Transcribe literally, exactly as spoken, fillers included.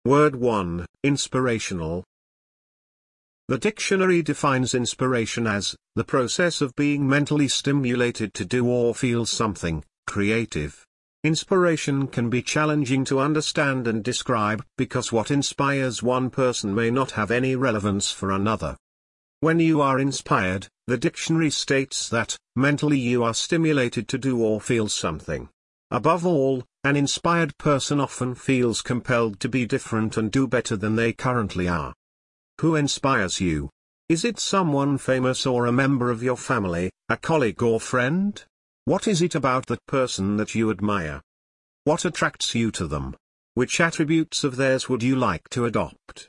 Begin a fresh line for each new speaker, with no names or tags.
Word one, Inspirational. The dictionary defines inspiration as the process of being mentally stimulated to do or feel something creative. Inspiration can be challenging to understand and describe because what inspires one person may not have any relevance for another. When you are inspired, the dictionary states that, mentally you are stimulated to do or feel something. Above all, an inspired person often feels compelled to be different and do better than they currently are. Who inspires you? Is it someone famous or a member of your family, a colleague or friend? What is it about that person that you admire? What attracts you to them? Which attributes of theirs would you like to adopt?